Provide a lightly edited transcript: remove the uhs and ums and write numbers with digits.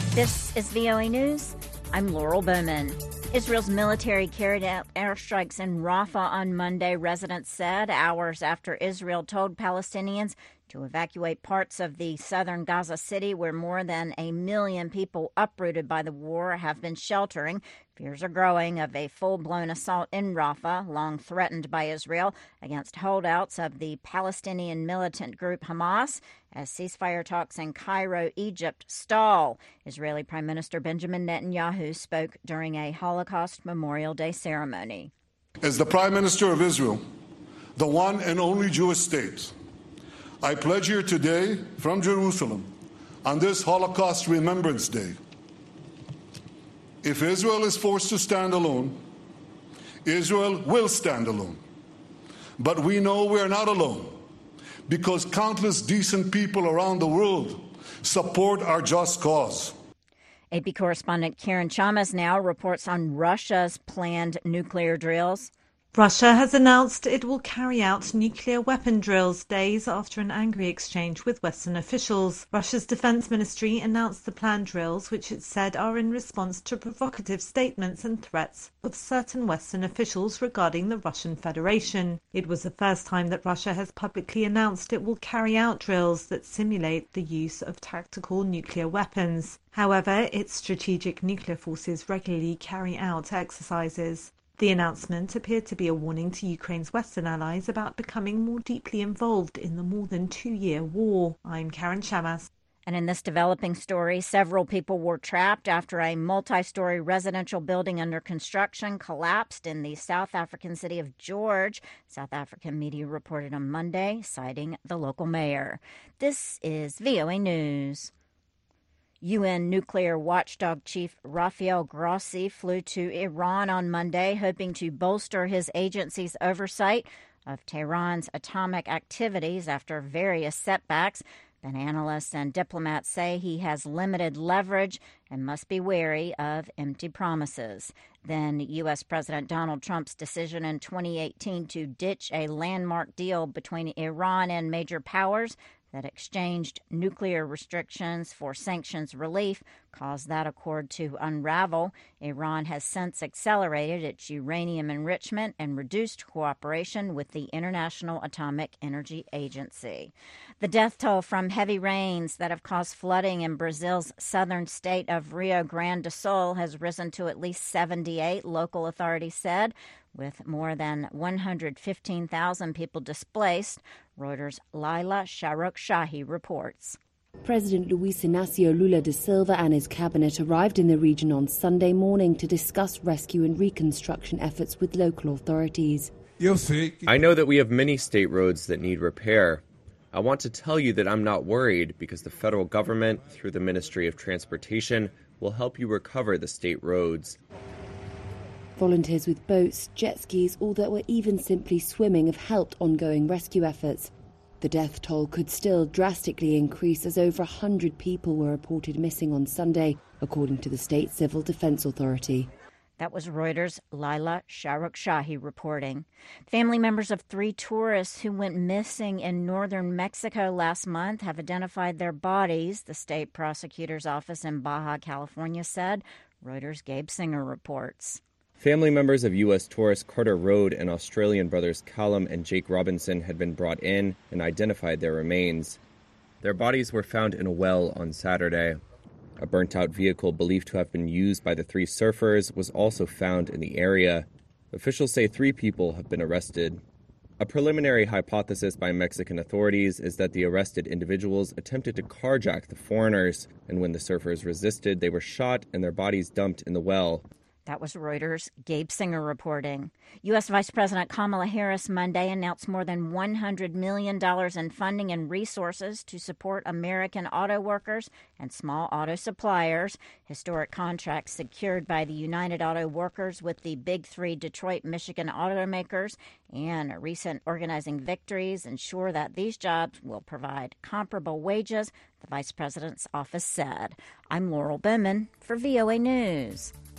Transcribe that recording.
This is VOA News. I'm Laurel Bowman. Israel's military carried out airstrikes in Rafah on Monday, residents said, hours after Israel told Palestinians to evacuate parts of the southern Gaza City where more than 1 million people uprooted by the war have been sheltering. Fears are growing of a full-blown assault in Rafah, long threatened by Israel, against holdouts of the Palestinian militant group Hamas, as ceasefire talks in Cairo, Egypt, stall. Israeli Prime Minister Benjamin Netanyahu spoke during a Holocaust Memorial Day ceremony. As the Prime Minister of Israel, the one and only Jewish state, I pledge here today from Jerusalem on this Holocaust Remembrance Day, if Israel is forced to stand alone, Israel will stand alone. But we know we are not alone because countless decent people around the world support our just cause. AP correspondent Karen Chamas now reports on Russia's planned nuclear drills. Russia has announced it will carry out nuclear weapon drills days after an angry exchange with Western officials. Russia's defense ministry announced the planned drills, which it said are in response to provocative statements and threats of certain Western officials regarding the Russian Federation. It was the first time that Russia has publicly announced it will carry out drills that simulate the use of tactical nuclear weapons. However, its strategic nuclear forces regularly carry out exercises. The announcement appeared to be a warning to Ukraine's Western allies about becoming more deeply involved in the more than 2-year war. I'm Karen Chamas. And in this developing story, several people were trapped after a multi-story residential building under construction collapsed in the South African city of George. South African media reported on Monday, citing the local mayor. This is VOA News. UN nuclear watchdog chief Rafael Grossi flew to Iran on Monday, hoping to bolster his agency's oversight of Tehran's atomic activities after various setbacks. But analysts and diplomats say he has limited leverage and must be wary of empty promises. Then U.S. President Donald Trump's decision in 2018 to ditch a landmark deal between Iran and major powers that exchanged nuclear restrictions for sanctions relief caused that accord to unravel. Iran has since accelerated its uranium enrichment and reduced cooperation with the International Atomic Energy Agency. The death toll from heavy rains that have caused flooding in Brazil's southern state of Rio Grande do Sul has risen to at least 78, local authorities said, with more than 115,000 people displaced. Reuters' Laila Shahrokh-Shahi reports. President Luis Inácio Lula da Silva and his cabinet arrived in the region on Sunday morning to discuss rescue and reconstruction efforts with local authorities. I know that we have many state roads that need repair. I want to tell you that I'm not worried because the federal government, through the Ministry of Transportation, will help you recover the state roads. Volunteers with boats, jet skis, or that were even simply swimming have helped ongoing rescue efforts. The death toll could still drastically increase as over 100 people were reported missing on Sunday, according to the state civil defense authority. That was Reuters' Laila Shahrokh-Shahi reporting. Family members of 3 tourists who went missing in northern Mexico last month have identified their bodies, the state prosecutor's office in Baja California said. Reuters' Gabe Singer reports. Family members of U.S. tourist Carter Road and Australian brothers Callum and Jake Robinson had been brought in and identified their remains. Their bodies were found in a well on Saturday. A burnt-out vehicle believed to have been used by the 3 surfers was also found in the area. Officials say 3 people have been arrested. A preliminary hypothesis by Mexican authorities is that the arrested individuals attempted to carjack the foreigners, and when the surfers resisted, they were shot and their bodies dumped in the well. That was Reuters' Gabe Singer reporting. U.S. Vice President Kamala Harris Monday announced more than $100 million in funding and resources to support American auto workers and small auto suppliers. Historic contracts secured by the United Auto Workers with the Big 3 Detroit, Michigan automakers and recent organizing victories ensure that these jobs will provide comparable wages, the Vice President's office said. I'm Laurel Bowman for VOA News.